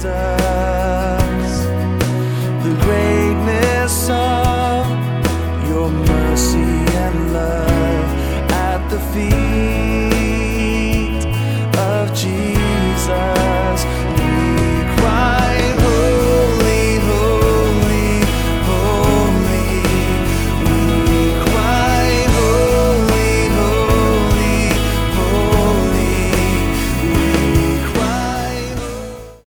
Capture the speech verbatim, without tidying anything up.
Jesus, the greatness of your mercy and love at the feet